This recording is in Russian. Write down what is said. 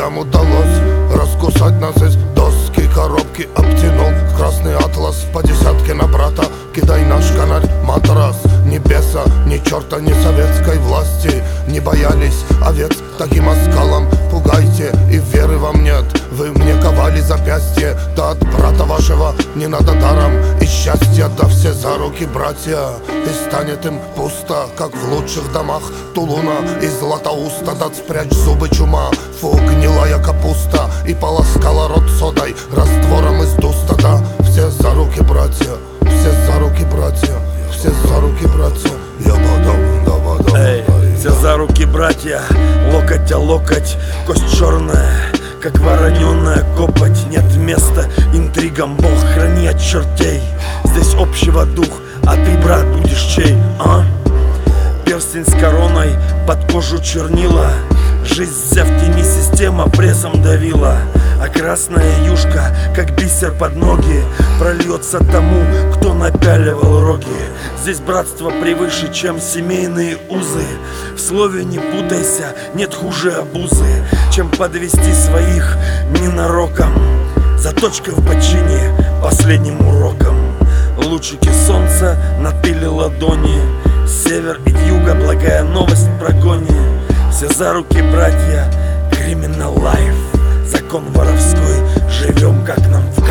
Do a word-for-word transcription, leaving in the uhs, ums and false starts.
Людям удалось раскусать нас из доски, коробки обтянул красный атлас. По десятке на брата кидай наш каналь матрас. Ни беса, ни черта, ни советской власти не боялись овец таким оскалом. Пугайте, и веры вам нет. Вы мне ковали запястье, да от брата вашего не надо даром и счастья. Да все за руки, братья, и станет им пусто, как в лучших домах Тулуна и Златоуста. Да спрячь зубы, чума, фу, гнилая капуста, и полоскала рот содой раствором из дуста. Да, все за руки, братья, все за руки, братья, все за руки, братья. Я бодам, да бодам. Эй, все за руки, братья, локоть о локоть, кость черная, как вороненая копоть. Нет места интригам, Бог храни от чертей. Здесь общего дух, а ты, брат, будешь чей, а? Перстень с короной, под кожу чернила. Жизнь вся в тени, система прессом давила. А красная юшка, как бисер под ноги, прольется тому, кто напяливал роги. Здесь братство превыше, чем семейные узы. В слове не путайся, нет хуже обузы, чем подвести своих ненароком. Заточка в подчине последним уроком. Лучики солнца напили ладони. Север и юга, благая новость в прогоне. Все за руки, братья, криминал лайф. Закон воровской, живем как нам в